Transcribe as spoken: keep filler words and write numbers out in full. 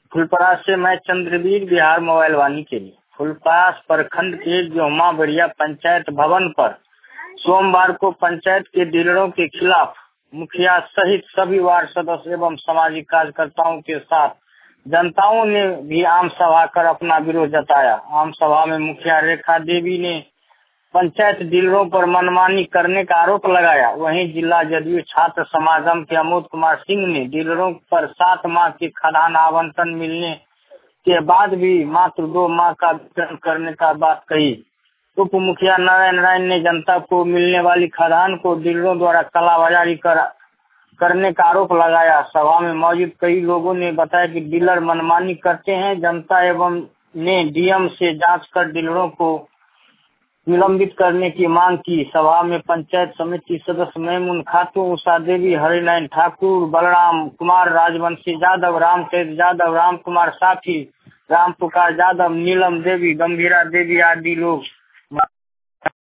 फुलपरास से मैं चंद्रवीर बिहार मोबाइल वाणी के लिए। फुलपरास प्रखंड के गेहुमा बढ़िया पंचायत भवन पर सोमवार को पंचायत के डीलरों के खिलाफ मुखिया सहित सभी वार्ड सदस्य एवं सामाजिक कार्यकर्ताओं के साथ जनताओं ने भी आम सभा कर अपना विरोध जताया। आम सभा में मुखिया रेखा देवी ने पंचायत डीलरों पर मनमानी करने का आरोप लगाया। वहीं जिला जदयू छात्र समागम के अमोद कुमार सिंह ने डीलरों पर सात माह के खदान आवंटन मिलने के बाद भी मात्र दो माह का वितरण करने का बात कही। उप मुखिया नारायण राय ने जनता को मिलने वाली खदान को डीलरों द्वारा कालाबाजारी कर, करने का आरोप लगाया। सभा में मौजूद कई लोगों ने बताया कि डीलर मनमानी करते हैं। जनता एवं ने डीएम से जांच कर डीलरों को निलंबित करने की मांग की। सभा में पंचायत समिति सदस्य मैमून खातून, उषा देवी, हरिनारायण ठाकुर, बलराम कुमार, राजवंशी यादव, रामचंद्र यादव, राम कुमार साफी, राम पुकार यादव, नीलम देवी, गंभीरा देवी आदि लोग